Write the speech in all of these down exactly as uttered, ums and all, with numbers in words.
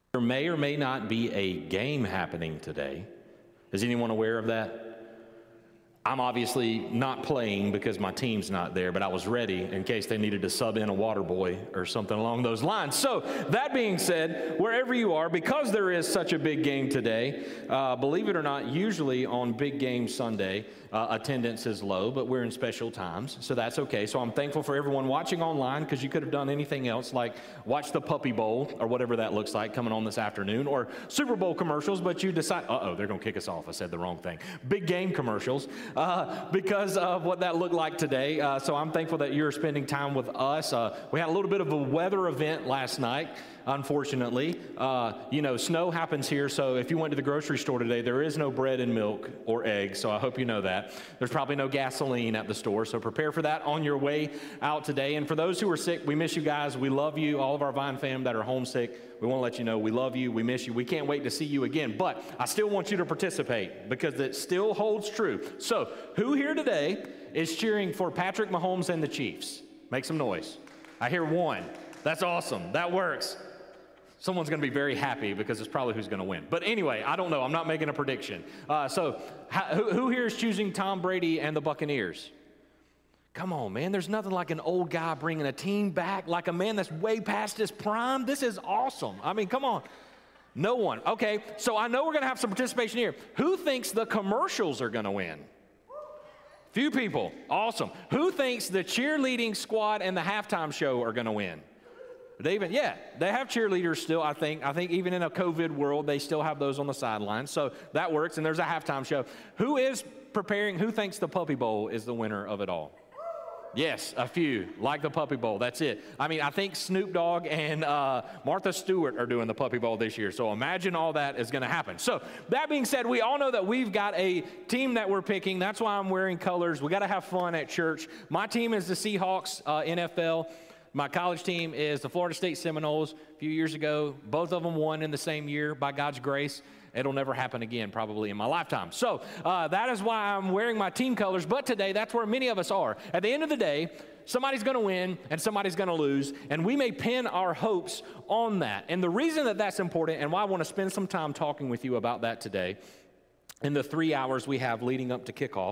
There may or may not be a game happening today. Is anyone aware of that? I'm obviously not playing because my team's not there, but I was ready in case they needed to sub in a water boy or something along those lines. So that being said, wherever you are, because there is such a big game today, uh, believe it or not, usually on Big Game Sunday, uh, attendance is low, but we're in special times, so that's okay. So I'm thankful for everyone watching online, because you could have done anything else, like watch the Puppy Bowl or whatever that looks like coming on this afternoon, or Super Bowl commercials, but you decide, uh-oh, they're going to kick us off. I said the wrong thing. Big game commercials. Uh, because of what that looked like today. Uh, so I'm thankful that you're spending time with us. Uh, we had a little bit of a weather event last night, unfortunately. Uh, you know, snow happens here, so if you went to the grocery store today, there is no bread and milk or eggs, so I hope you know that. There's probably no gasoline at the store, so prepare for that on your way out today. And for those who are sick, we miss you guys. We love you. All of our Vine fam that are homesick, we want to let you know we love you, we miss you, we can't wait to see you again. But I still want you to participate, because it still holds true. So who here today is cheering for Patrick Mahomes and the Chiefs? Make some noise. I hear one. That's awesome. That works. Someone's going to be very happy, because it's probably who's going to win. But anyway, I don't know. I'm not making a prediction. Uh, so who, who here is choosing Tom Brady and the Buccaneers? Come on, man. There's nothing like an old guy bringing a team back, like a man that's way past his prime. This is awesome. I mean, come on. No one. Okay, so I know we're going to have some participation here. Who thinks the commercials are going to win? Few people. Awesome. Who thinks the cheerleading squad and the halftime show are going to win? They even, yeah, they have cheerleaders still, I think. I think even in a COVID world, they still have those on the sidelines. So that works, and there's a halftime show. Who is preparing, who thinks the Puppy Bowl is the winner of it all? Yes, a few, like the Puppy Bowl. That's it. I mean, I think Snoop Dogg and uh, Martha Stewart are doing the Puppy Bowl this year. So imagine all that is going to happen. So that being said, we all know that we've got a team that we're picking. That's why I'm wearing colors. We got to have fun at church. My team is the Seahawks, uh, N F L. My college team is the Florida State Seminoles. A few years ago, both of them won in the same year by God's grace. It'll never happen again, probably in my lifetime. So uh, that is why I'm wearing my team colors. But today, that's where many of us are. At the end of the day, somebody's going to win and somebody's going to lose, and we may pin our hopes on that. And the reason that that's important, and why I want to spend some time talking with you about that today, in the three hours we have leading up to kickoff.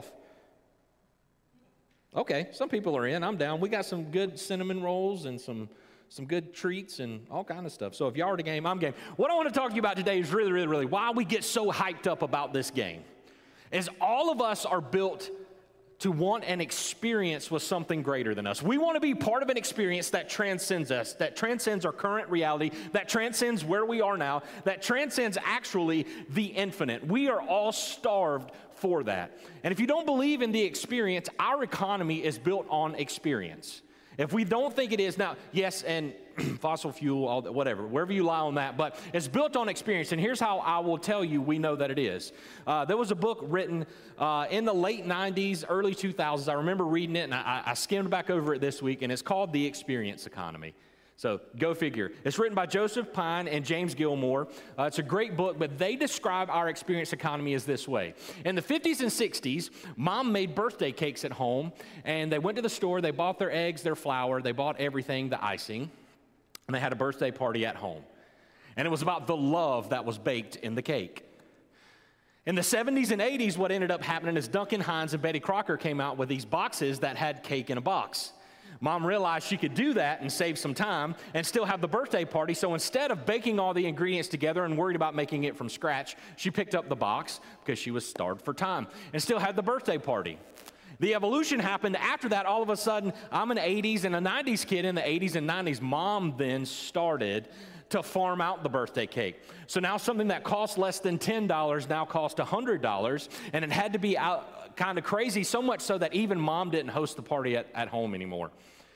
Okay, some people are in. I'm down. We got some good cinnamon rolls and some some good treats and all kind of stuff. So if y'all are at the game, I'm game. What I want to talk to you about today is really, really, really why we get so hyped up about this game. Is all of us are built to want an experience with something greater than us. We want to be part of an experience that transcends us, that transcends our current reality, that transcends where we are now, that transcends actually the infinite. We are all starved for that. And if you don't believe in the experience, our economy is built on experience. If we don't think it is, now, yes, and fossil fuel, all that, whatever, wherever you lie on that, but it's built on experience. And here's how I will tell you we know that it is. Uh, there was a book written uh, in the late nineties, early two thousands. I remember reading it, and I, I skimmed back over it this week, and it's called The Experience Economy. So go figure. It's written by Joseph Pine and James Gilmore. Uh, it's a great book, but they describe our experience economy as this way. In the fifties and sixties, mom made birthday cakes at home, and they went to the store, they bought their eggs, their flour, they bought everything, the icing, and they had a birthday party at home. And it was about the love that was baked in the cake. In the seventies and eighties, what ended up happening is Duncan Hines and Betty Crocker came out with these boxes that had cake in a box. Mom realized she could do that and save some time and still have the birthday party. So instead of baking all the ingredients together and worried about making it from scratch, she picked up the box because she was starved for time and still had the birthday party. The evolution happened after that. All of a sudden, I'm an eighties and a nineties kid. In the eighties and nineties, mom then started to farm out the birthday cake. So now something that cost less than ten dollars now cost one hundred dollars, and it had to be out kind of crazy, so much so that even mom didn't host the party at, at home anymore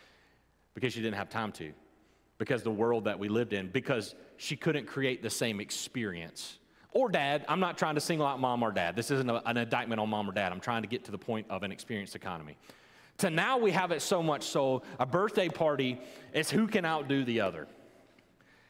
because she didn't have time to, because the world that we lived in, because she couldn't create the same experience. Or dad. I'm not trying to single out mom or dad. This isn't a, an indictment on mom or dad. I'm trying to get to the point of an experienced economy. To now we have it so much so a birthday party is who can outdo the other.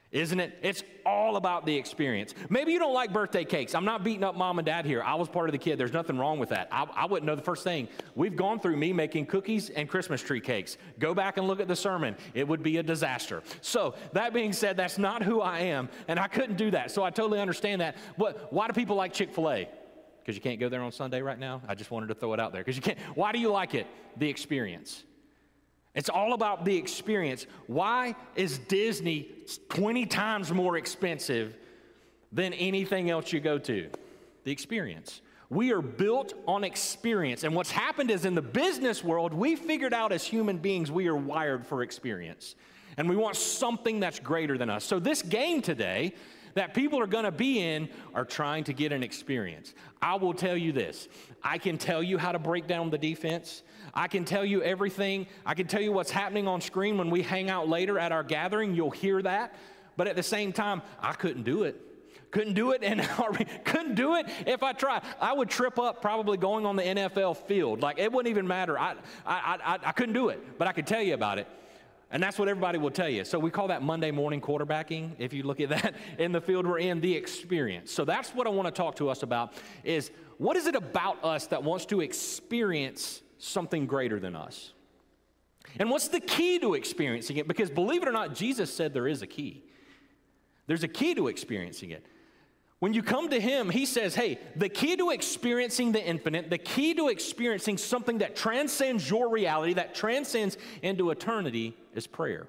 Isn't it? It's all about the experience. Maybe you don't like birthday cakes. I'm not beating up mom and dad here. I was part of the kid. There's nothing wrong with that. I, I wouldn't know the first thing. We've gone through me making cookies and Christmas tree cakes. Go back and look at the sermon. It would be a disaster. So that being said, that's not who I am, and I couldn't do that. So I totally understand that. But why do people like Chick-fil-A? Because you can't go there on Sunday right now? I just wanted to throw it out there. Because you can't. Why do you like it? The experience. It's all about the experience. Why is Disney twenty times more expensive than anything else you go to? The experience. We are built on experience. And what's happened is in the business world, we figured out as human beings we are wired for experience. And we want something that's greater than us. So this game today that people are going to be in are trying to get an experience. I will tell you this. I can tell you how to break down the defense. I can tell you everything. I can tell you what's happening on screen when we hang out later at our gathering. You'll hear that. But at the same time, I couldn't do it. Couldn't do it, and couldn't do it if I tried. I would trip up probably going on the N F L field. Like, it wouldn't even matter. I, I, I, I couldn't do it, but I could tell you about it. And that's what everybody will tell you. So we call that Monday morning quarterbacking, if you look at that in the field we're in, the experience. So that's what I want to talk to us about is what is it about us that wants to experience something greater than us? And what's the key to experiencing it? Because believe it or not, Jesus said there is a key. There's a key to experiencing it. When you come to him, he says, hey, the key to experiencing the infinite, the key to experiencing something that transcends your reality, that transcends into eternity, is prayer.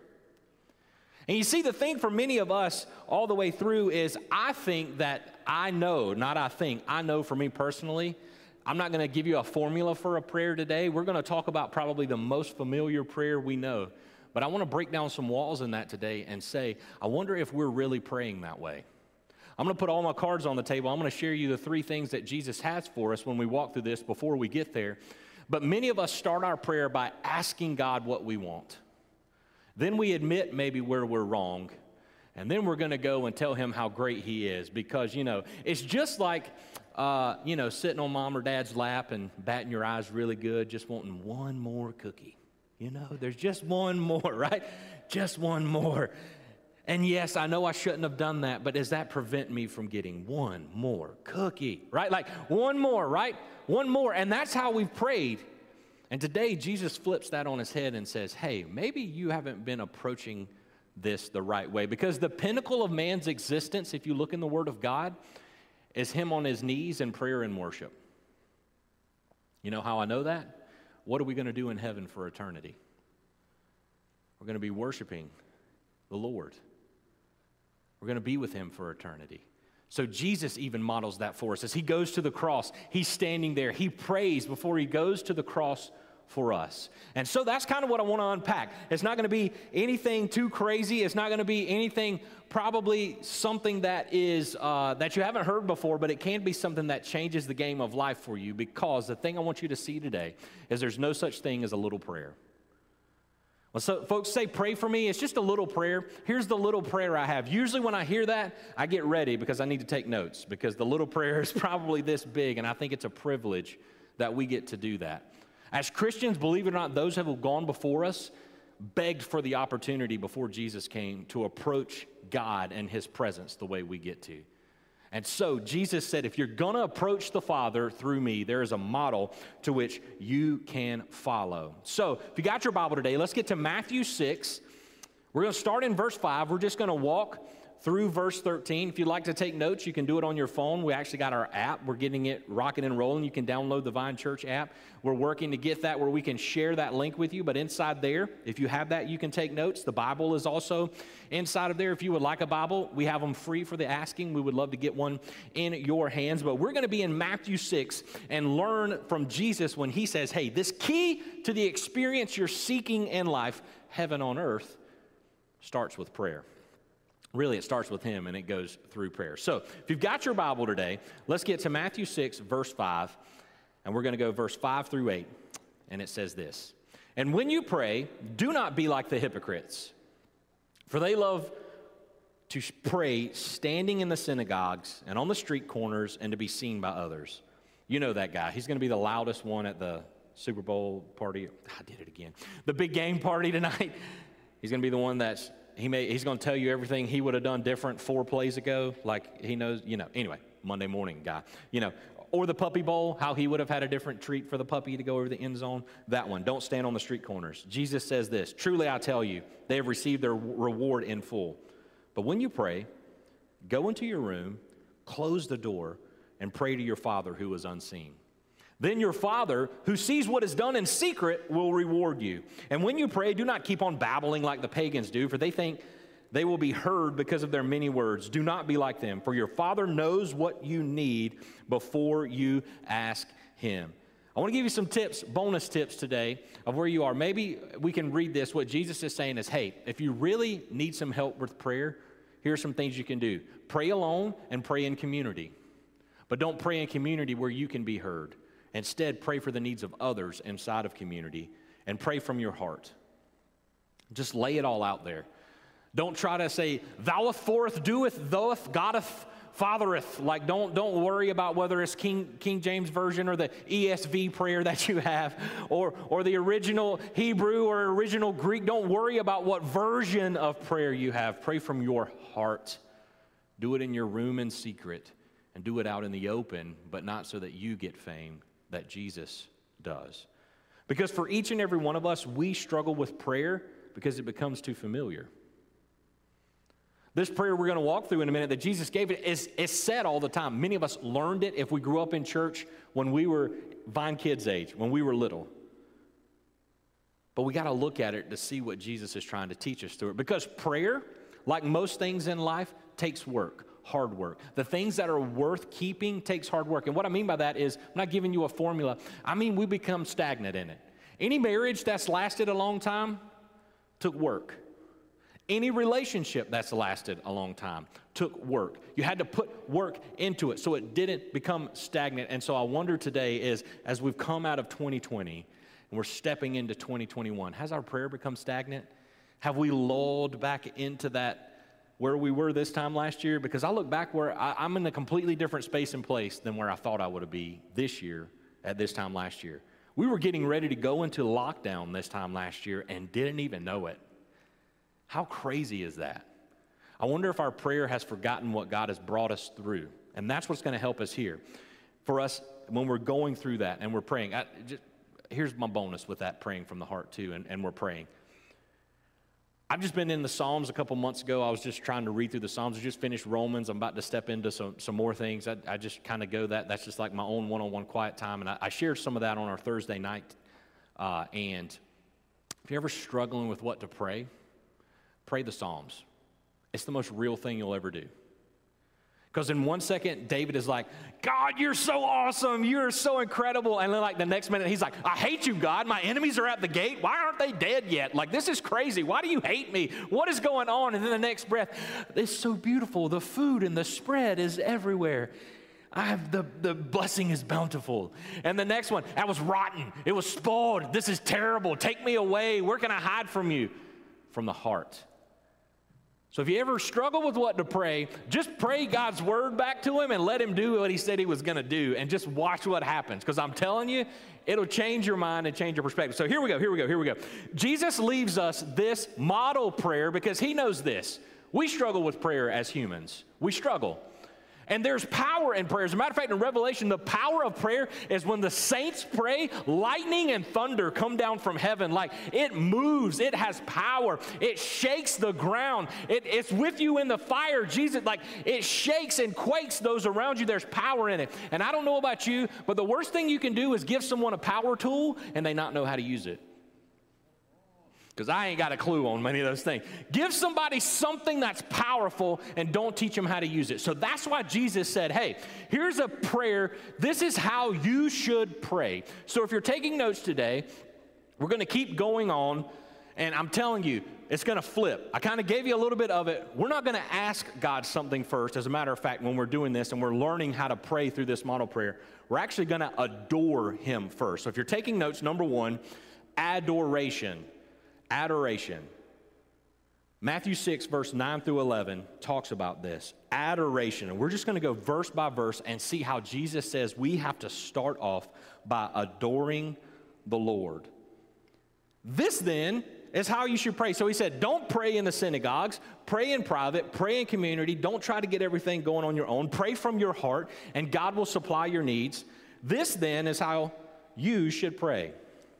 And you see, the thing for many of us all the way through is I think that I know, not I think, I know for me personally, I'm not going to give you a formula for a prayer today. We're going to talk about probably the most familiar prayer we know. But I want to break down some walls in that today and say, I wonder if we're really praying that way. I'm going to put all my cards on the table. I'm going to share you the three things that Jesus has for us when we walk through this before we get there. But many of us start our prayer by asking God what we want. Then we admit maybe where we're wrong. And then we're going to go and tell him how great he is. Because, you know, it's just like, uh, you know, sitting on mom or dad's lap and batting your eyes really good, just wanting one more cookie. You know, there's just one more, right? Just one more. And yes, I know I shouldn't have done that, but does that prevent me from getting one more cookie, right? Like one more, right? One more. And that's how we've prayed. And today, Jesus flips that on his head and says, hey, maybe you haven't been approaching this the right way. Because the pinnacle of man's existence, if you look in the Word of God, is him on his knees in prayer and worship. You know how I know that? What are we going to do in heaven for eternity? We're going to be worshiping the Lord. We're going to be with him for eternity. So Jesus even models that for us. As he goes to the cross, he's standing there. He prays before he goes to the cross for us. And so that's kind of what I want to unpack. It's not going to be anything too crazy. It's not going to be anything, probably something that is uh, that you haven't heard before, but it can be something that changes the game of life for you, because the thing I want you to see today is there's no such thing as a little prayer. Well, so folks say, pray for me. It's just a little prayer. Here's the little prayer I have. Usually when I hear that, I get ready because I need to take notes, because the little prayer is probably this big, and I think it's a privilege that we get to do that. As Christians, believe it or not, those who have gone before us begged for the opportunity before Jesus came to approach God and his presence the way we get to. And so Jesus said, if you're going to approach the Father through me, there is a model to which you can follow. So if you got your Bible today, let's get to Matthew six. We're going to start in verse five. We're just going to walk through verse thirteen. If you'd like to take notes, you can do it on your phone. We actually got our app. We're getting it rocking and rolling. You can download the Vine Church app. We're working to get that where we can share that link with you. But inside there, if you have that, you can take notes. The Bible is also inside of there. If you would like a Bible, we have them free for the asking. We would love to get one in your hands. But we're going to be in Matthew six and learn from Jesus when he says, hey, this key to the experience you're seeking in life, heaven on earth, starts with prayer. Really, it starts with him, and it goes through prayer. So if you've got your Bible today, let's get to Matthew six, verse five, and we're going to go verse five through eight, and it says this. And when you pray, do not be like the hypocrites, for they love to pray standing in the synagogues and on the street corners and to be seen by others. You know that guy. He's going to be the loudest one at the Super Bowl party. I did it again. The big game party tonight. He's going to be the one that's he may, he's going to tell you everything he would have done different four plays ago, like he knows, you know, anyway, Monday morning guy, you know, or the puppy bowl, how he would have had a different treat for the puppy to go over the end zone, that one. Don't stand on the street corners. Jesus says this, truly I tell you, they have received their reward in full. But when you pray, go into your room, close the door, and pray to your Father who is unseen. Then your Father, who sees what is done in secret, will reward you. And when you pray, do not keep on babbling like the pagans do, for they think they will be heard because of their many words. Do not be like them, for your Father knows what you need before you ask Him. I want to give you some tips, bonus tips today of where you are. Maybe we can read this. What Jesus is saying is, hey, if you really need some help with prayer, here are some things you can do. Pray alone and pray in community. But don't pray in community where you can be heard. Instead, pray for the needs of others inside of community and pray from your heart. Just lay it all out there. Don't try to say, thou'th, forth, doeth, thoeth, gotteth, fathereth. Like, don't, don't worry about whether it's King, King James Version or the E S V prayer that you have or, or the original Hebrew or original Greek. Don't worry about what version of prayer you have. Pray from your heart. Do it in your room in secret and do it out in the open, but not so that you get fame, that Jesus does. Because for each and every one of us, we struggle with prayer because it becomes too familiar. This prayer we're going to walk through in a minute that Jesus gave it is, is said all the time. Many of us learned it if we grew up in church when we were Vine Kids age, when we were little. But we got to look at it to see what Jesus is trying to teach us through it. Because prayer, like most things in life, takes work, hard work. The things that are worth keeping takes hard work. And what I mean by that is, I'm not giving you a formula. I mean, we become stagnant in it. Any marriage that's lasted a long time took work. Any relationship that's lasted a long time took work. You had to put work into it so it didn't become stagnant. And so I wonder today is, as we've come out of twenty twenty and we're stepping into twenty twenty-one, has our prayer become stagnant? Have we lulled back into that where we were this time last year? Because I look back where I, I'm in a completely different space and place than where I thought I would be this year at this time last year. We were getting ready to go into lockdown this time last year and didn't even know it. How crazy is that? I wonder if our prayer has forgotten what God has brought us through. And that's what's going to help us here. For us, when we're going through that and we're praying, I, just, here's my bonus with that, praying from the heart too, and, and we're praying. I've just been in the Psalms a couple months ago. I was just trying to read through the Psalms. I just finished Romans. I'm about to step into some, some more things. I, I just kind of go that. That's just like my own one-on-one quiet time. And I, I shared some of that on our Thursday night. Uh, and if you're ever struggling with what to pray, pray the Psalms. It's the most real thing you'll ever do. Because in one second, David is like, God, you're so awesome. You're so incredible. And then like the next minute, he's like, I hate you, God. My enemies are at the gate. Why aren't they dead yet? Like, this is crazy. Why do you hate me? What is going on? And then the next breath, it's so beautiful. The food and the spread is everywhere. I have the, the blessing is bountiful. And the next one, that was rotten. It was spoiled. This is terrible. Take me away. Where can I hide from you? From the heart. So if you ever struggle with what to pray, just pray God's word back to him and let him do what he said he was going to do and just watch what happens. Because I'm telling you, it'll change your mind and change your perspective. So here we go, here we go, here we go. Jesus leaves us this model prayer because he knows this. We struggle with prayer as humans. We struggle. And there's power in prayer. As a matter of fact, in Revelation, the power of prayer is when the saints pray, lightning and thunder come down from heaven. Like, it moves. It has power. It shakes the ground. It, it's with you in the fire. Jesus, like, it shakes and quakes those around you. There's power in it. And I don't know about you, but the worst thing you can do is give someone a power tool and they not know how to use it. Because I ain't got a clue on many of those things. Give somebody something that's powerful and don't teach them how to use it. So that's why Jesus said, hey, here's a prayer. This is how you should pray. So if you're taking notes today, we're going to keep going on. And I'm telling you, it's going to flip. I kind of gave you a little bit of it. We're not going to ask God something first. As a matter of fact, when we're doing this and we're learning how to pray through this model prayer, we're actually going to adore him first. So if you're taking notes, number one, adoration. Adoration. Matthew six, verse nine through eleven talks about this. Adoration. And we're just going to go verse by verse and see how Jesus says we have to start off by adoring the Lord. This then is how you should pray. So he said, don't pray in the synagogues, pray in private, pray in community. Don't try to get everything going on your own. Pray from your heart, and God will supply your needs. This then is how you should pray.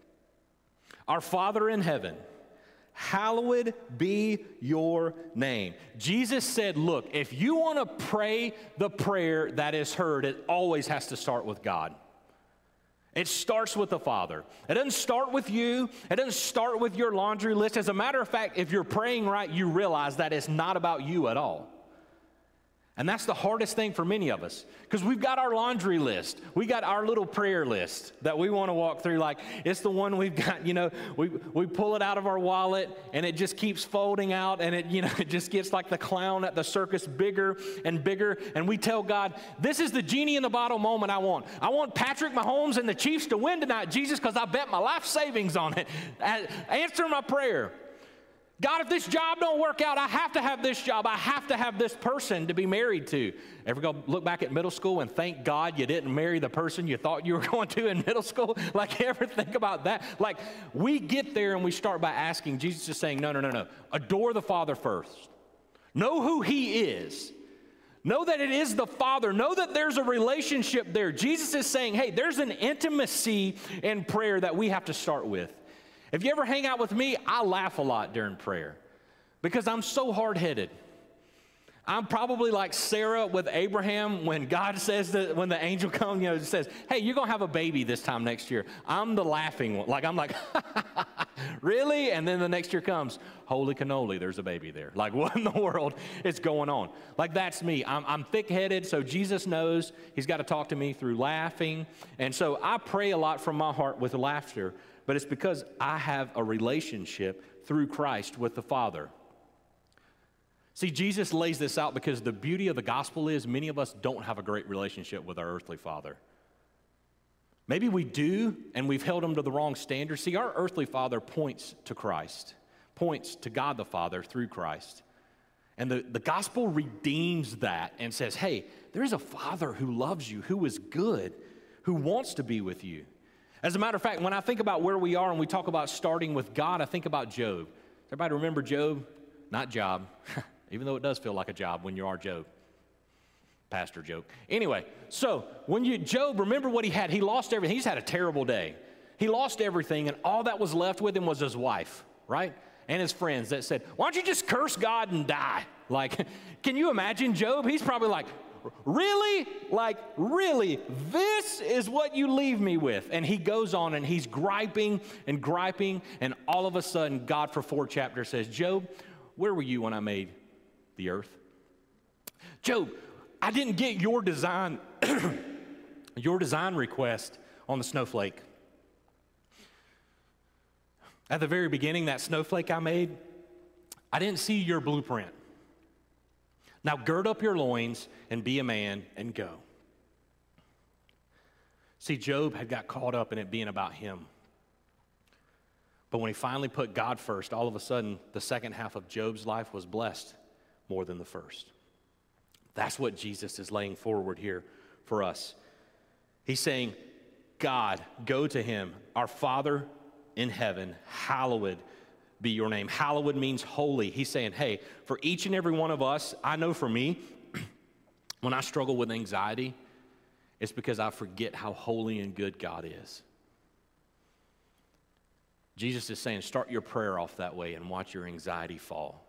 Our Father in heaven, hallowed be your name. Jesus said, look, if you want to pray the prayer that is heard, it always has to start with God. It starts with the Father. It doesn't start with you. It doesn't start with your laundry list. As a matter of fact, if you're praying right, you realize that it's not about you at all. And that's the hardest thing for many of us, because we've got our laundry list. We got our little prayer list that we want to walk through. Like, it's the one we've got, you know, we we pull it out of our wallet, and it just keeps folding out, and it, you know, it just gets like the clown at the circus, bigger and bigger. And we tell God, this is the genie in the bottle moment I want. I want Patrick Mahomes and the Chiefs to win tonight, Jesus, because I bet my life savings on it. Answer my prayer. God, if this job don't work out, I have to have this job. I have to have this person to be married to. Ever go look back at middle school and thank God you didn't marry the person you thought you were going to in middle school? Like, ever think about that? Like, we get there and we start by asking. Jesus is saying, no, no, no, no. Adore the Father first. Know who He is. Know that it is the Father. Know that there's a relationship there. Jesus is saying, hey, there's an intimacy in prayer that we have to start with. If you ever hang out with me, I laugh a lot during prayer because I'm so hard-headed. I'm probably like Sarah with Abraham when God says that, when the angel comes, you know, says, hey, you're going to have a baby this time next year. I'm the laughing one. Like, I'm like, really? And then the next year comes, holy cannoli, there's a baby there. Like, what in the world is going on? Like, that's me. I'm, I'm thick-headed, so Jesus knows He's got to talk to me through laughing. And so I pray a lot from my heart with laughter, but it's because I have a relationship through Christ with the Father. See, Jesus lays this out because the beauty of the gospel is many of us don't have a great relationship with our earthly father. Maybe we do, and we've held Him to the wrong standard. See, our earthly father points to Christ, points to God the Father through Christ. And the, the gospel redeems that and says, hey, there is a Father who loves you, who is good, who wants to be with you. As a matter of fact, when I think about where we are and we talk about starting with God, I think about Job. Everybody remember Job? Not Job, even though it does feel like a job when you are Job. Pastor joke. Anyway, so when you, Job, remember what he had. He lost everything. He's had a terrible day. He lost everything, and all that was left with him was his wife, right? And his friends that said, why don't you just curse God and die? Like, can you imagine Job? He's probably like, really? Like, really? This is what you leave me with? And he goes on and he's griping and griping, and all of a sudden, God for four chapters says, Job, where were you when I made the earth? Job, I didn't get your design, your design request on the snowflake. At the very beginning, that snowflake I made, I didn't see your blueprint. Now gird up your loins and be a man and go. See, Job had got caught up in it being about him. But when he finally put God first, all of a sudden, the second half of Job's life was blessed more than the first. That's what Jesus is laying forward here for us. He's saying, God, go to Him. Our Father in heaven, hallowed be your name. Hallowed means holy. He's saying, hey, for each and every one of us, I know for me, when I struggle with anxiety, it's because I forget how holy and good God is. Jesus is saying, start your prayer off that way and watch your anxiety fall.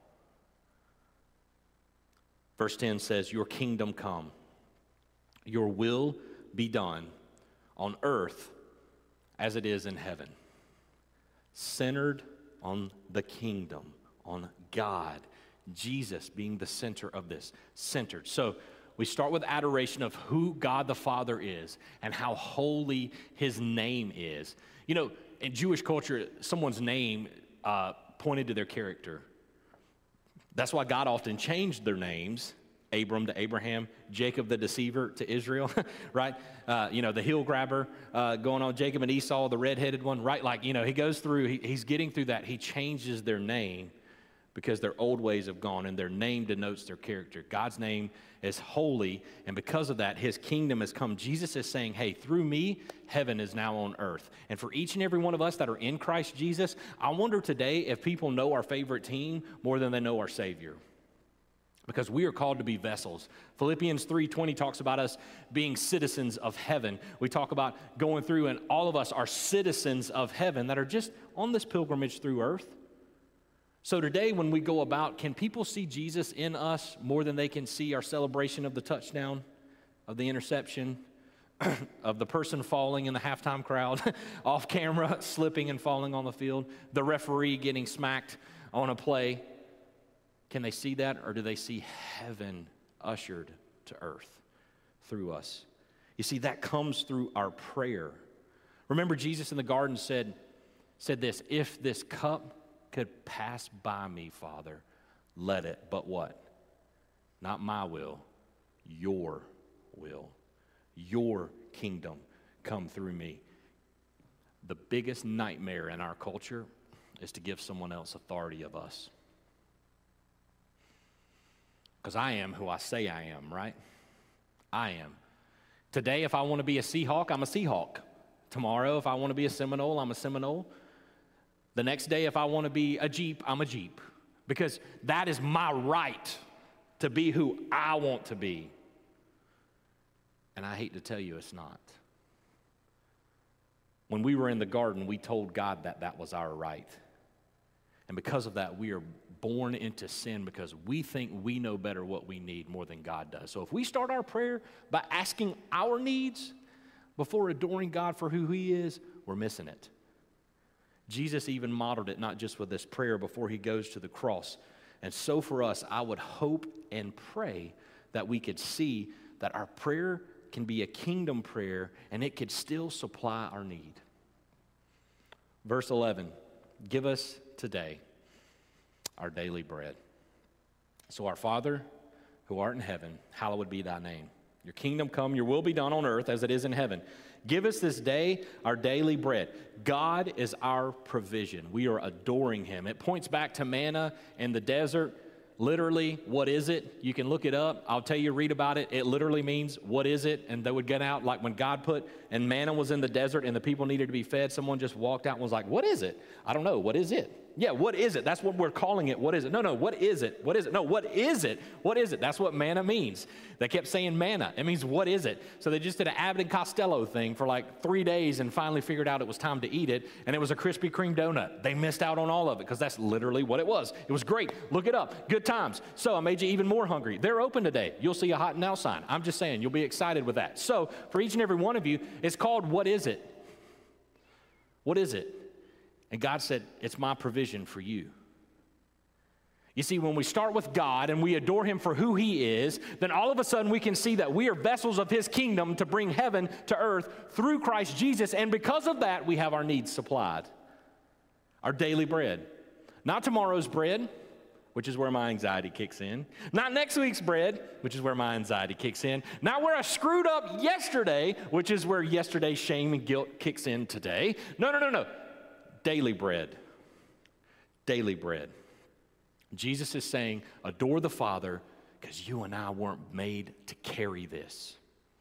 Verse ten says, your kingdom come, your will be done on earth as it is in heaven. Centered on the kingdom, on God, Jesus being the center of this, centered. So we start with adoration of who God the Father is and how holy His name is. You know, in Jewish culture, someone's name uh, pointed to their character. That's why God often changed their names, Abram to Abraham, Jacob the deceiver to Israel, right? Uh, you know, the heel grabber uh, going on, Jacob and Esau, the redheaded one, right? Like, you know, he goes through, he, he's getting through that. He changes their name because their old ways have gone, and their name denotes their character. God's name is holy, and because of that, his kingdom has come. Jesus is saying, hey, through me, heaven is now on earth. And for each and every one of us that are in Christ Jesus, I wonder today if people know our favorite team more than they know our Savior. Because we are called to be vessels. Philippians three twenty talks about us being citizens of heaven. We talk about going through, and all of us are citizens of heaven that are just on this pilgrimage through earth. So today when we go about, can people see Jesus in us more than they can see our celebration of the touchdown, of the interception, of the person falling in the halftime crowd, off camera, slipping and falling on the field, the referee getting smacked on a play? Can they see that, or do they see heaven ushered to earth through us? You see, that comes through our prayer. Remember, Jesus in the garden said, said this, if this cup could pass by me, Father, let it. But what? Not my will, your will, your kingdom come through me. The biggest nightmare in our culture is to give someone else authority of us. Because I am who I say I am, right? I am. Today, if I want to be a Seahawk, I'm a Seahawk. Tomorrow, if I want to be a Seminole, I'm a Seminole. The next day, if I want to be a Jeep, I'm a Jeep. Because that is my right to be who I want to be. And I hate to tell you, it's not. When we were in the garden, we told God that that was our right. And because of that, we are born into sin because we think we know better what we need more than God does. So if we start our prayer by asking our needs before adoring God for who he is, we're missing it. Jesus even modeled it not just with this prayer before he goes to the cross. And so for us, I would hope and pray that we could see that our prayer can be a kingdom prayer and it could still supply our need. Verse eleven, give us today our daily bread. So our Father, who art in heaven, hallowed be thy name. Your kingdom come, your will be done on earth as it is in heaven. Give us this day our daily bread. God is our provision. We are adoring him. It points back to manna in the desert. Literally, what is it? You can look it up. I'll tell you, read about it. It literally means, what is it? And they would get out, like when God put, and manna was in the desert and the people needed to be fed, someone just walked out and was like, what is it? I don't know. What is it? Yeah, what is it? That's what we're calling it. What is it? No, no, what is it? What is it? No, what is it? What is it? That's what manna means. They kept saying manna. It means, what is it? So they just did an Abbott and Costello thing for like three days and finally figured out it was time to eat it, and it was a Krispy Kreme donut. They missed out on all of it because that's literally what it was. It was great. Look it up. Good times. So I made you even more hungry. They're open today. You'll see a hot now sign. I'm just saying, you'll be excited with that. So for each and every one of you, it's called, what is it? What is it? And God said, it's my provision for you. You see, when we start with God and we adore him for who he is, then all of a sudden we can see that we are vessels of his kingdom to bring heaven to earth through Christ Jesus. And because of that, we have our needs supplied. Our daily bread. Not tomorrow's bread, which is where my anxiety kicks in. Not next week's bread, which is where my anxiety kicks in. Not where I screwed up yesterday, which is where yesterday's shame and guilt kicks in today. No, no, no, no. Daily bread. Daily bread. Jesus is saying, adore the Father because you and I weren't made to carry this.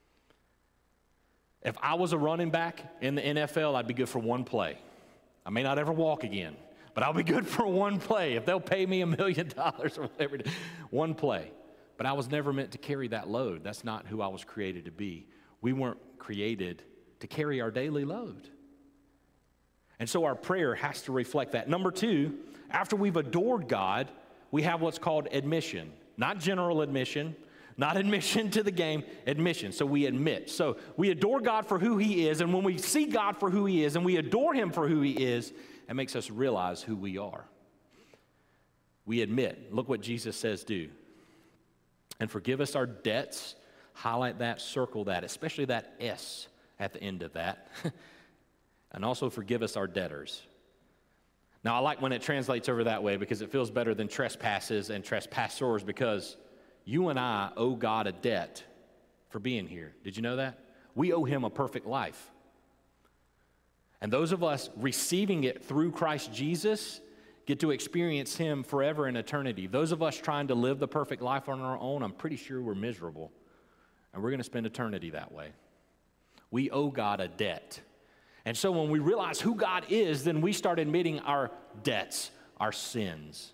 If I was a running back in the N F L, I'd be good for one play. I may not ever walk again, but I'll be good for one play. If they'll pay me a million dollars or whatever, one play. But I was never meant to carry that load. That's not who I was created to be. We weren't created to carry our daily load. And so our prayer has to reflect that. Number two, after we've adored God, we have what's called admission. Not general admission, not admission to the game, admission. So we admit. So we adore God for who he is, and when we see God for who he is and we adore him for who he is, it makes us realize who we are. We admit. Look what Jesus says do. And forgive us our debts. Highlight that, circle that, especially that S at the end of that. And also forgive us our debtors. Now, I like when it translates over that way because it feels better than trespasses and trespassors, because you and I owe God a debt for being here. Did you know that? We owe him a perfect life. And those of us receiving it through Christ Jesus get to experience him forever in eternity. Those of us trying to live the perfect life on our own, I'm pretty sure we're miserable. And we're going to spend eternity that way. We owe God a debt. And so when we realize who God is, then we start admitting our debts, our sins.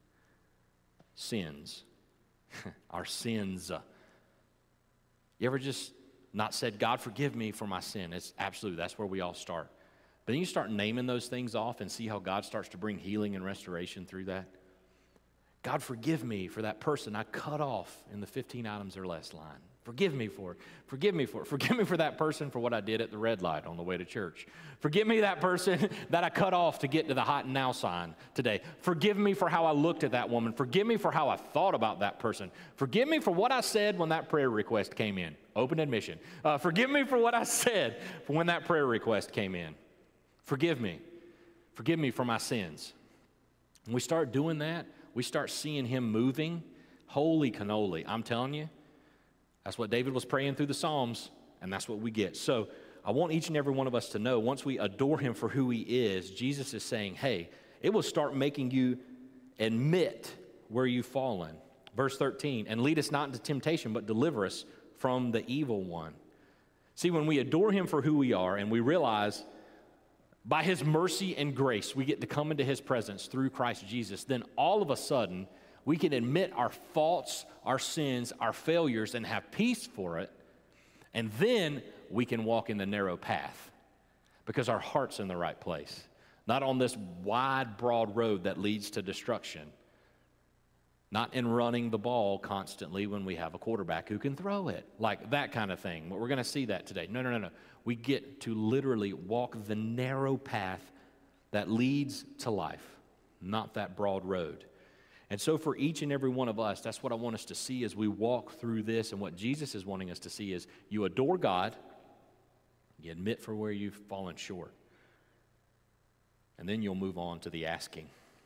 Sins. Our sins. You ever just not said, God, forgive me for my sin? It's absolutely, that's where we all start. But then you start naming those things off and see how God starts to bring healing and restoration through that. God, forgive me for that person I cut off in the fifteen items or less line. Forgive me for it. Forgive me for it. Forgive me for that person for what I did at the red light on the way to church. Forgive me that person that I cut off to get to the hot and now sign today. Forgive me for how I looked at that woman. Forgive me for how I thought about that person. Forgive me for what I said when that prayer request came in. Open admission. Uh, forgive me for what I said when that prayer request came in. Forgive me. Forgive me for my sins. When we start doing that, we start seeing him moving. Holy cannoli, I'm telling you. That's what David was praying through the Psalms, and that's what we get. So I want each and every one of us to know, once we adore him for who he is, Jesus is saying, hey, it will start making you admit where you've fallen. Verse thirteen, and lead us not into temptation, but deliver us from the evil one. See, when we adore him for who we are, and we realize by his mercy and grace, we get to come into his presence through Christ Jesus, then all of a sudden, we can admit our faults, our sins, our failures, and have peace for it. And then we can walk in the narrow path because our heart's in the right place, not on this wide, broad road that leads to destruction, not in running the ball constantly when we have a quarterback who can throw it, like that kind of thing. But we're going to see that today. No, no, no, no. We get to literally walk the narrow path that leads to life, not that broad road. And so for each and every one of us, that's what I want us to see as we walk through this. And what Jesus is wanting us to see is you adore God, you admit for where you've fallen short, and then you'll move on to the asking.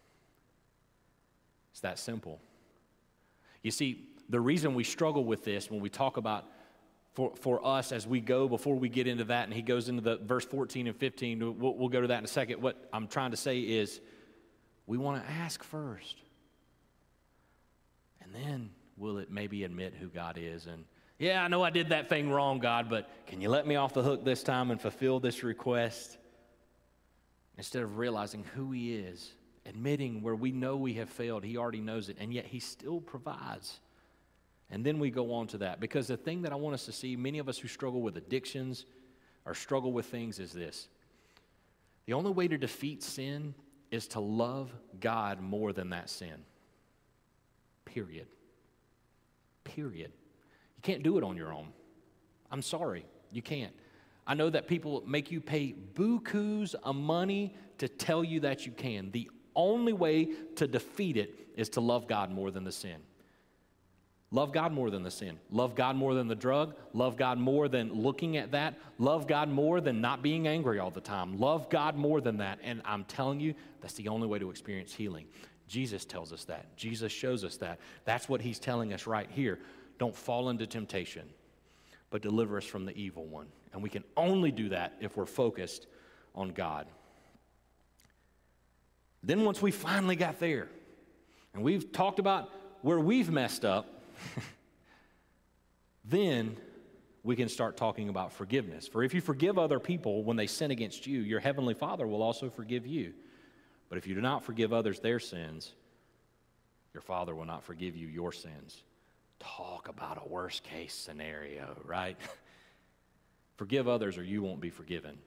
It's that simple. You see, the reason we struggle with this when we talk about for, for us as we go, before we get into that, and he goes into the verse fourteen and fifteen, we'll, we'll go to that in a second. What I'm trying to say is we want to ask first. And then will it maybe admit who God is? And yeah, I know I did that thing wrong, God, but can you let me off the hook this time and fulfill this request? Instead of realizing who he is, admitting where we know we have failed, he already knows it, and yet he still provides. And then we go on to that. Because the thing that I want us to see, many of us who struggle with addictions or struggle with things is this. The only way to defeat sin is to love God more than that sin. Period. Period. You can't do it on your own. I'm sorry, you can't. I know that people make you pay bukus of money to tell you that you can. The only way to defeat it is to love God more than the sin. Love God more than the sin. Love God more than the drug. Love God more than looking at that. Love God more than not being angry all the time. Love God more than that. And I'm telling you, that's the only way to experience healing. Jesus tells us that. Jesus shows us that. That's what he's telling us right here. Don't fall into temptation, but deliver us from the evil one. And we can only do that if we're focused on God. Then once we finally got there, and we've talked about where we've messed up, then we can start talking about forgiveness. For if you forgive other people when they sin against you, your heavenly Father will also forgive you. But if you do not forgive others their sins, your Father will not forgive you your sins. Talk about a worst case scenario, right? Forgive others or you won't be forgiven.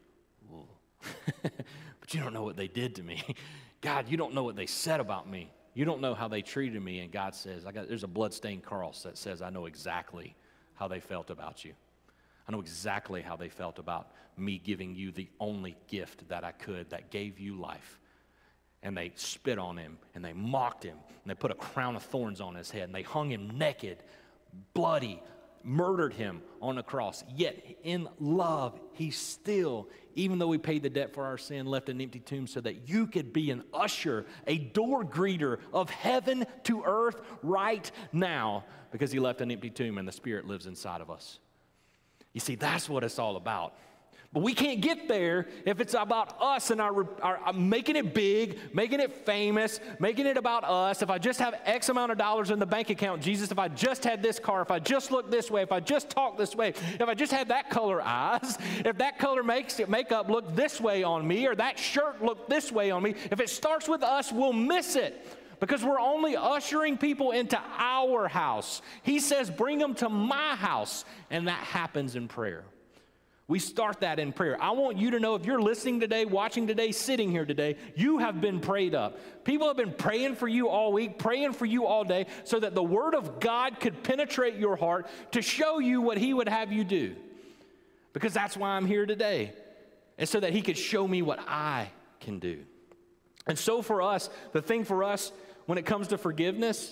But you don't know what they did to me. God, you don't know what they said about me. You don't know how they treated me. And God says, I got, there's a bloodstained cross that says I know exactly how they felt about you. I know exactly how they felt about me giving you the only gift that I could that gave you life. And they spit on him, and they mocked him, and they put a crown of thorns on his head, and they hung him naked, bloody, murdered him on the cross. Yet in love, he still, even though he paid the debt for our sin, left an empty tomb so that you could be an usher, a door greeter of heaven to earth right now, because he left an empty tomb and the Spirit lives inside of us. You see, that's what it's all about. But we can't get there if it's about us and our, our, our making it big, making it famous, making it about us. If I just have X amount of dollars in the bank account, Jesus, if I just had this car, if I just looked this way, if I just talked this way, if I just had that color eyes, if that color makes it, makeup look this way on me, or that shirt look this way on me, if it starts with us, we'll miss it. Because we're only ushering people into our house. He says, bring them to my house, and that happens in prayer. We start that in prayer. I want you to know, if you're listening today, watching today, sitting here today, you have been prayed up. People have been praying for you all week, praying for you all day, so that the Word of God could penetrate your heart to show you what He would have you do. Because that's why I'm here today, and so that He could show me what I can do. And so for us, the thing for us when it comes to forgiveness,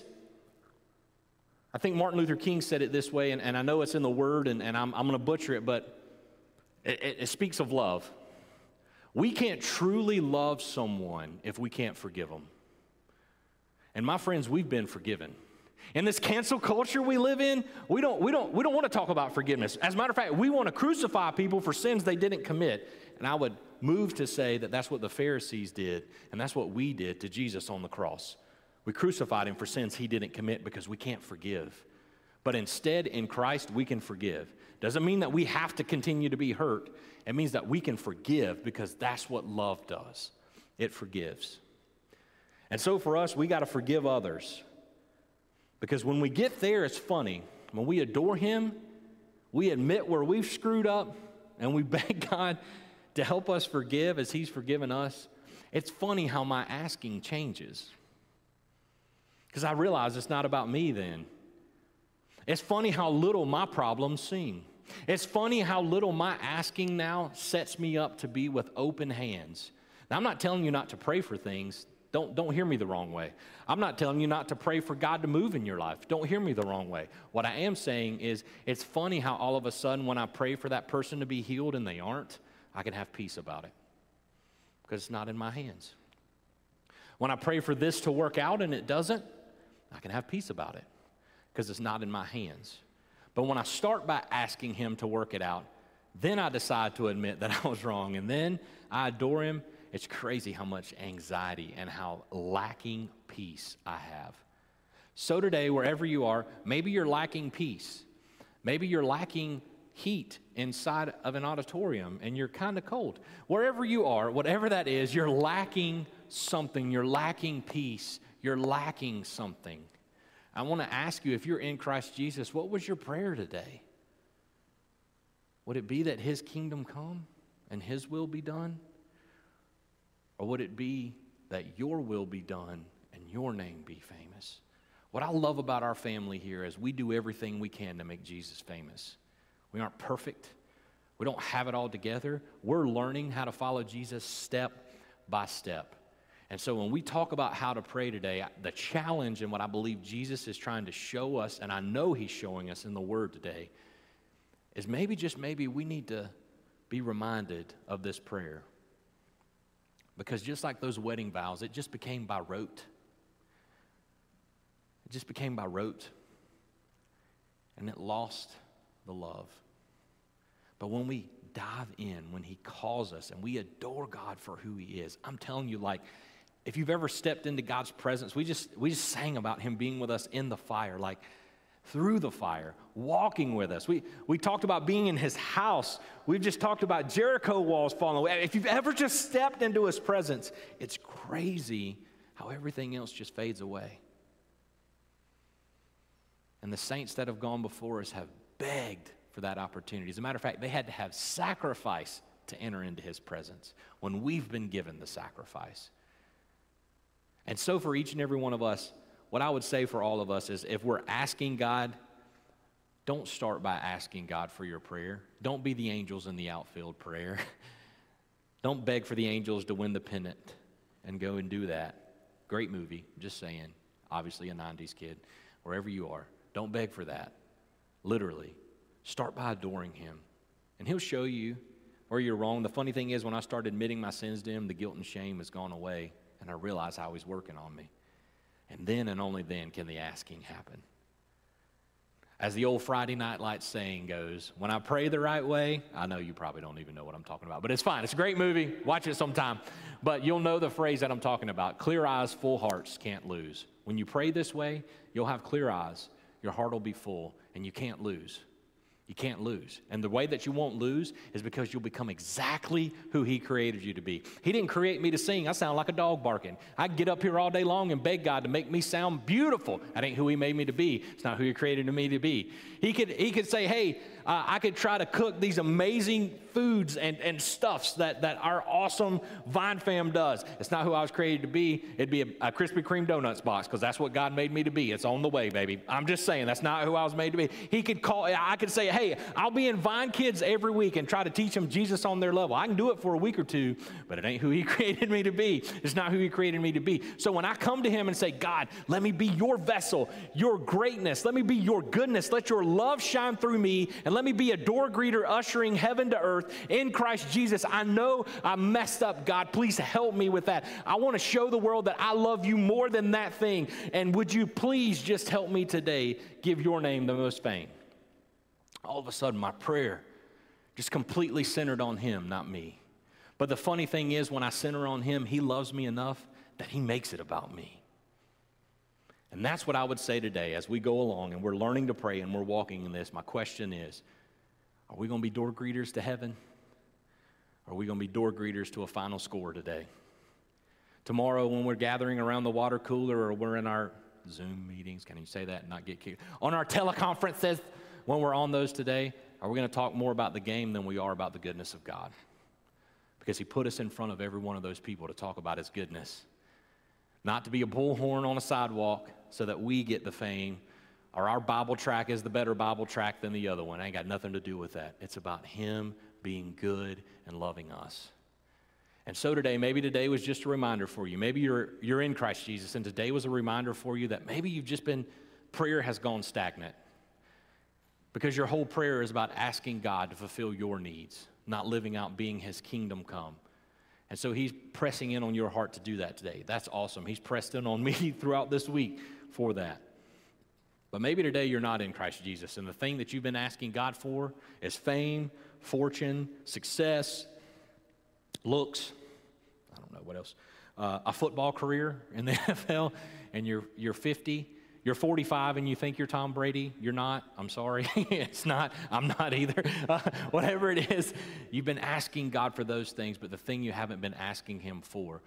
I think Martin Luther King said it this way, and, and I know it's in the Word, and, and I'm, I'm going to butcher it, but It, it speaks of love. We can't truly love someone if we can't forgive them. And my friends, we've been forgiven. In this cancel culture we live in, we don't, we don't, we don't want to talk about forgiveness. As a matter of fact, we want to crucify people for sins they didn't commit. And I would move to say that that's what the Pharisees did, and that's what we did to Jesus on the cross. We crucified Him for sins He didn't commit because we can't forgive. But instead, in Christ, we can forgive. Doesn't mean that we have to continue to be hurt. It means that we can forgive because that's what love does. It forgives. And so for us, we got to forgive others. Because when we get there, it's funny. When we adore Him, we admit where we've screwed up, and we beg God to help us forgive as He's forgiven us. It's funny how my asking changes. Because I realize it's not about me then. It's funny how little my problems seem. It's funny how little my asking now sets me up to be with open hands. Now, I'm not telling you not to pray for things. Don't, don't hear me the wrong way. I'm not telling you not to pray for God to move in your life. Don't hear me the wrong way. What I am saying is it's funny how all of a sudden when I pray for that person to be healed and they aren't, I can have peace about it because it's not in my hands. When I pray for this to work out and it doesn't, I can have peace about it because it's not in my hands. But when I start by asking Him to work it out, then I decide to admit that I was wrong, and then I adore Him. It's crazy how much anxiety and how lacking peace I have. So today, wherever you are, maybe you're lacking peace. Maybe you're lacking heat inside of an auditorium, and you're kind of cold. Wherever you are, whatever that is, you're lacking something. You're lacking peace. You're lacking something. I want to ask you, if you're in Christ Jesus, what was your prayer today? Would it be that His kingdom come and His will be done? Or would it be that your will be done and your name be famous? What I love about our family here is we do everything we can to make Jesus famous. We aren't perfect. We don't have it all together. We're learning how to follow Jesus step by step. And so when we talk about how to pray today, the challenge and what I believe Jesus is trying to show us, and I know He's showing us in the Word today, is maybe, just maybe, we need to be reminded of this prayer. Because just like those wedding vows, it just became by rote. It just became by rote. And it lost the love. But when we dive in, when He calls us and we adore God for who He is, I'm telling you, like, if you've ever stepped into God's presence, we just we just sang about Him being with us in the fire, like through the fire, walking with us. We we talked about being in His house. We've just talked about Jericho walls falling away. If you've ever just stepped into His presence, it's crazy how everything else just fades away. And the saints that have gone before us have begged for that opportunity. As a matter of fact, they had to have sacrifice to enter into His presence when we've been given the sacrifice. And so for each and every one of us, what I would say for all of us is if we're asking God, don't start by asking God for your prayer. Don't be the angels in the outfield prayer. Don't beg for the angels to win the pennant and go and do that. Great movie, just saying. Obviously a nineties kid. Wherever you are, don't beg for that. Literally. Start by adoring Him. And He'll show you where you're wrong. The funny thing is, when I start admitting my sins to Him, the guilt and shame has gone away. And I realize how He's working on me. And then and only then can the asking happen. As the old Friday Night Lights saying goes, when I pray the right way, I know you probably don't even know what I'm talking about, but it's fine. It's a great movie. Watch it sometime. But you'll know the phrase that I'm talking about. Clear eyes, full hearts can't lose. When you pray this way, you'll have clear eyes. Your heart will be full, and you can't lose. You can't lose. And the way that you won't lose is because you'll become exactly who he created you to be. He didn't create me to sing. I sound like a dog barking. I can get up here all day long and beg God to make me sound beautiful. That ain't who he made me to be. It's not who he created me to be. He could, he could say, hey, uh, I could try to cook these amazing foods and, and stuffs that, that our awesome Vine fam does. It's not who I was created to be. It'd be a, a Krispy Kreme donuts box because that's what God made me to be. It's on the way, baby. I'm just saying that's not who I was made to be. He could call, I could say, hey, I'll be in Vine Kids every week and try to teach them Jesus on their level. I can do it for a week or two, but it ain't who he created me to be. It's not who he created me to be. So when I come to him and say, God, let me be your vessel, your greatness, let me be your goodness, let your love shine through me, and let me be a door greeter ushering heaven to earth in Christ Jesus. I know I messed up, God. Please help me with that. I want to show the world that I love you more than that thing. And would you please just help me today give your name the most fame? All of a sudden, my prayer just completely centered on him, not me. But the funny thing is, when I center on him, he loves me enough that he makes it about me. And that's what I would say today as we go along and we're learning to pray and we're walking in this. My question is, are we going to be door greeters to heaven? Or are we going to be door greeters to a final score today? Tomorrow when we're gathering around the water cooler or we're in our Zoom meetings, can you say that and not get kicked? On our teleconferences, when we're on those today, are we going to talk more about the game than we are about the goodness of God? Because he put us in front of every one of those people to talk about his goodness. Not to be a bullhorn on a sidewalk so that we get the fame, or our Bible track is the better Bible track than the other one. Ain't got nothing to do with that. It's about him being good and loving us. And so today, maybe today was just a reminder for you. Maybe you're, you're in Christ Jesus, and today was a reminder for you that maybe you've just been, prayer has gone stagnant. Because your whole prayer is about asking God to fulfill your needs, not living out being his kingdom come. And so he's pressing in on your heart to do that today. That's awesome. He's pressed in on me throughout this week for that. But maybe today you're not in Christ Jesus, and the thing that you've been asking God for is fame, fortune, success, looks, I don't know what else, uh, a football career in the N F L, and you're you're fifty. You're forty-five and you think you're Tom Brady. You're not. I'm sorry. It's not. I'm not either. Uh, whatever it is, you've been asking God for those things, but the thing you haven't been asking him for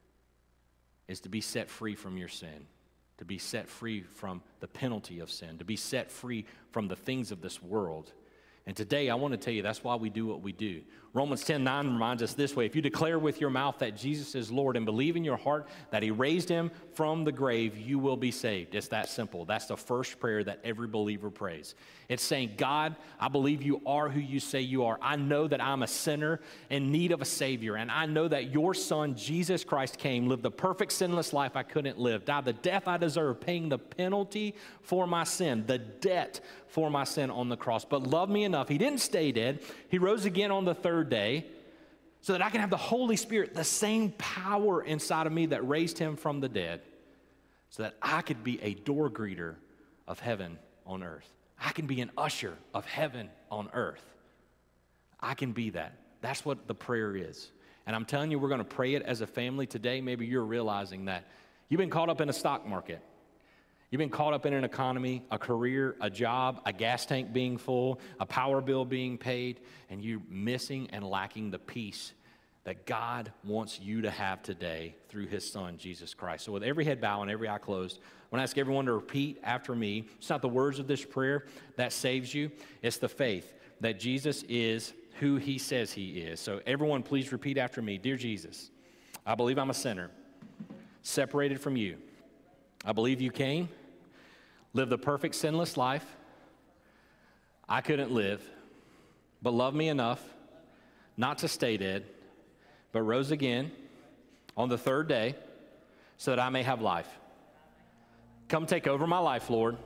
is to be set free from your sin, to be set free from the penalty of sin, to be set free from the things of this world. And today, I want to tell you, that's why we do what we do. Romans ten nine reminds us this way: if you declare with your mouth that Jesus is Lord and believe in your heart that he raised him from the grave, you will be saved. It's that simple. That's the first prayer that every believer prays. It's saying, God, I believe you are who you say you are. I know that I'm a sinner in need of a Savior, and I know that your Son, Jesus Christ, came, lived the perfect sinless life I couldn't live, died the death I deserve, paying the penalty for my sin, the debt for my sin on the cross, but loved me enough. He didn't stay dead. He rose again on the third day so that I can have the Holy Spirit, the same power inside of me that raised him from the dead, so that I could be a door greeter of heaven on earth. I can be an usher of heaven on earth. I can be that. That's what the prayer is. And I'm telling you, we're going to pray it as a family today. Maybe you're realizing that you've been caught up in a stock market. You've been caught up in an economy, a career, a job, a gas tank being full, a power bill being paid, and you're missing and lacking the peace that God wants you to have today through his Son, Jesus Christ. So with every head bowed and every eye closed, I want to ask everyone to repeat after me. It's not the words of this prayer that saves you. It's the faith that Jesus is who he says he is. So everyone, please repeat after me. Dear Jesus, I believe I'm a sinner, separated from you. I believe you came, lived the perfect sinless life I couldn't live, but loved me enough not to stay dead, but rose again on the third day so that I may have life. Come take over my life, Lord.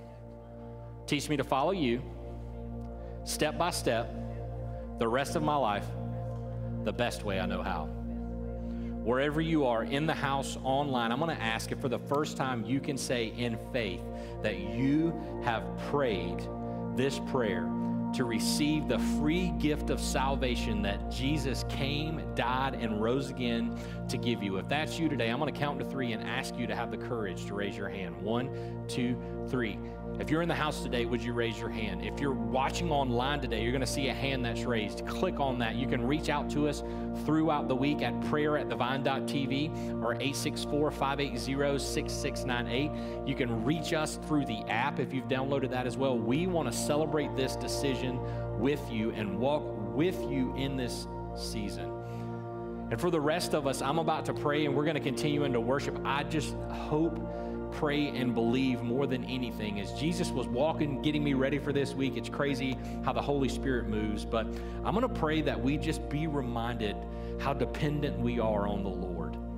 Teach me to follow you step by step the rest of my life the best way I know how. wherever you are, in the house, online, I'm going to ask if for the first time you can say in faith that you have prayed this prayer to receive the free gift of salvation that Jesus came, died, and rose again to give you. If that's you today, I'm going to count to three and ask you to have the courage to raise your hand. One, two, three. If you're in the house today, would you raise your hand? If you're watching online today, you're going to see a hand that's raised. Click on that. You can reach out to us throughout the week at prayer at the vine dot t v or eight six four, five eight zero, six six nine eight. You can reach us through the app if you've downloaded that as well. We want to celebrate this decision with you and walk with you in this season. And for the rest of us, I'm about to pray and we're going to continue into worship. I just hope, pray, and believe more than anything as Jesus was walking, getting me ready for this week. It's crazy how the Holy Spirit moves, but I'm going to pray that we just be reminded how dependent we are on the Lord.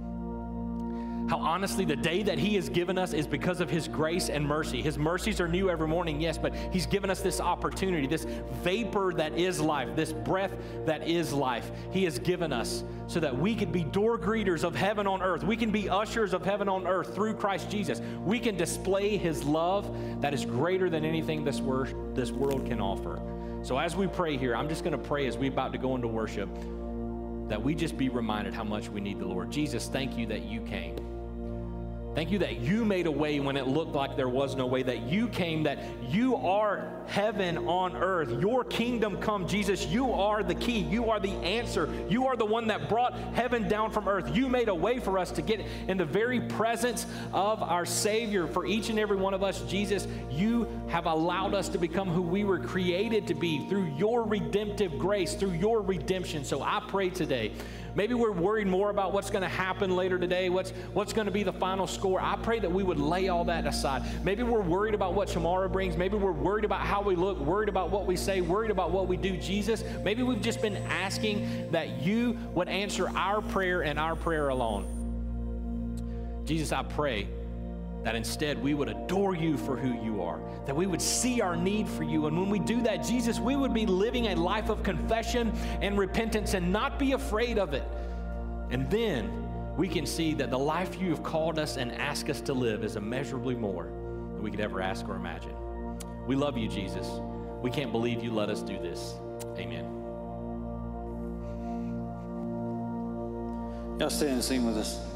How honestly the day that he has given us is because of his grace and mercy. His mercies are new every morning, yes, but he's given us this opportunity, this vapor that is life, this breath that is life. He has given us so that we could be door greeters of heaven on earth. We can be ushers of heaven on earth through Christ Jesus. We can display his love that is greater than anything this, wor- this world can offer. So as we pray here, I'm just going to pray as we're about to go into worship that we just be reminded how much we need the Lord. Jesus, thank you that you came. Thank you that you made a way when it looked like there was no way, that you came, that you are heaven on earth. Your kingdom come, Jesus. You are the key. You are the answer. You are the one that brought heaven down from earth. You made a way for us to get in the very presence of our Savior. For each and every one of us, Jesus, you have allowed us to become who we were created to be through your redemptive grace, through your redemption. So I pray today, maybe we're worried more about what's going to happen later today, what's, what's going to be the final score. I pray that we would lay all that aside. Maybe we're worried about what tomorrow brings. Maybe we're worried about how we look, worried about what we say, worried about what we do. Jesus, maybe we've just been asking that you would answer our prayer and our prayer alone. Jesus, I pray that instead we would adore you for who you are, that we would see our need for you. And when we do that, Jesus, we would be living a life of confession and repentance and not be afraid of it. And then we can see that the life you have called us and asked us to live is immeasurably more than we could ever ask or imagine. We love you, Jesus. We can't believe you let us do this. Amen. Y'all stand and sing with us.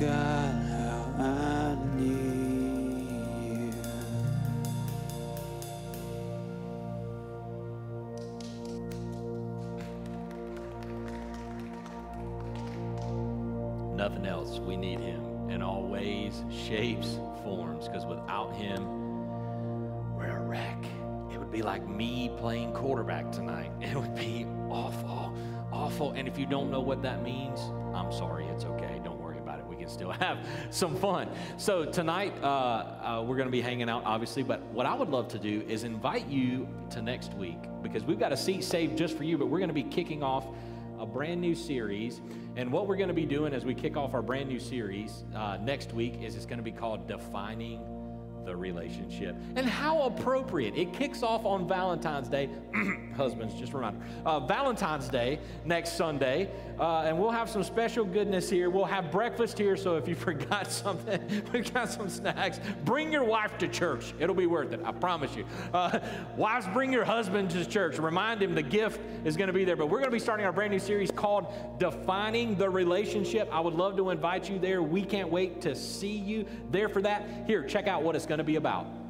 God, how I need you. Nothing else. We need him in all ways, shapes, forms, because without him, we're a wreck. It would be like me playing quarterback tonight. It would be awful, awful. And if you don't know what that means, I'm sorry, it's okay. Don't worry about it. We can still have some fun. So tonight, uh, uh, we're going to be hanging out, obviously, but what I would love to do is invite you to next week, because we've got a seat saved just for you, but we're going to be kicking off a brand new series. And what we're going to be doing as we kick off our brand new series uh, next week is it's going to be called Defining the Relationship. And how appropriate. It kicks off on Valentine's Day. Husbands, just a reminder. Uh, Valentine's Day next Sunday. Uh, and we'll have some special goodness here. We'll have breakfast here. So if you forgot something, we've got some snacks. Bring your wife to church. It'll be worth it. I promise you. Uh, wives, bring your husband to church. Remind him the gift is going to be there. But we're going to be starting our brand new series called Defining the Relationship. I would love to invite you there. We can't wait to see you there for that. Here, check out what it's going to be about.